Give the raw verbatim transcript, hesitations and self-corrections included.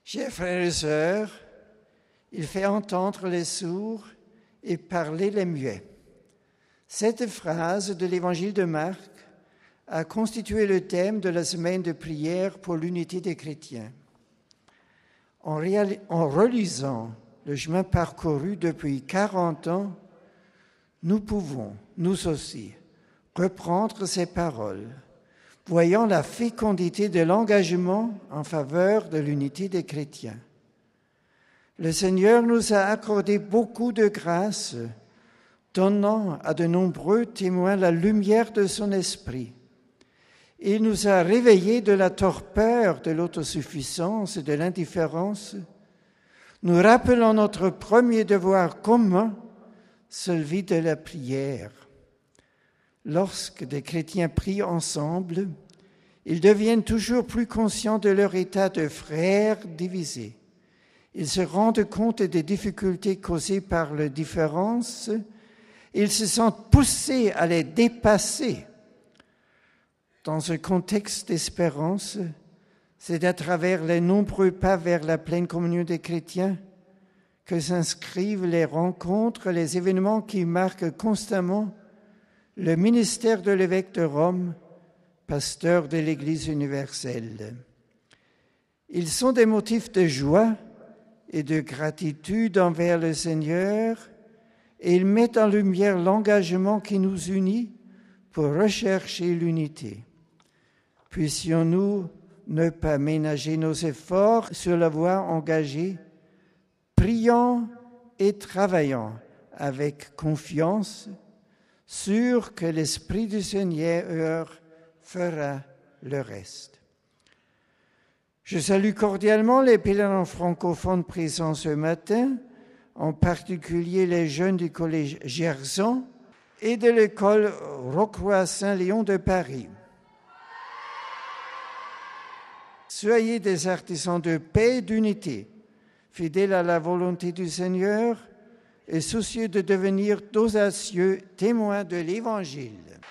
Chers frères et sœurs, il fait entendre les sourds et parler les muets. Cette phrase de l'évangile de Marc a constitué le thème de la semaine de prière pour l'unité des chrétiens. En, réal... en relisant le chemin parcouru depuis quarante ans, nous pouvons, nous aussi, reprendre ces paroles, voyant la fécondité de l'engagement en faveur de l'unité des chrétiens. Le Seigneur nous a accordé beaucoup de grâce, donnant à de nombreux témoins la lumière de son esprit. Il nous a réveillés de la torpeur, de l'autosuffisance et de l'indifférence, nous rappelant notre premier devoir commun, celui de la prière. Lorsque des chrétiens prient ensemble, ils deviennent toujours plus conscients de leur état de frères divisés. Ils se rendent compte des difficultés causées par les différences. Ils se sentent poussés à les dépasser. Dans ce contexte d'espérance, c'est à travers les nombreux pas vers la pleine communion des chrétiens que s'inscrivent les rencontres, les événements qui marquent constamment le ministère de l'évêque de Rome, pasteur de l'Église universelle. Ils sont des motifs de joie et de gratitude envers le Seigneur, et ils mettent en lumière l'engagement qui nous unit pour rechercher l'unité. Puissions-nous ne pas ménager nos efforts sur la voie engagée, priant et travaillant avec confiance, sûr que l'Esprit du Seigneur fera le reste. Je salue cordialement les pèlerins francophones présents ce matin, en particulier les jeunes du collège Gerson et de l'école Rocroi-Saint-Léon de Paris. Soyez des artisans de paix et d'unité, fidèles à la volonté du Seigneur et soucieux de devenir d'audacieux témoins de l'Évangile.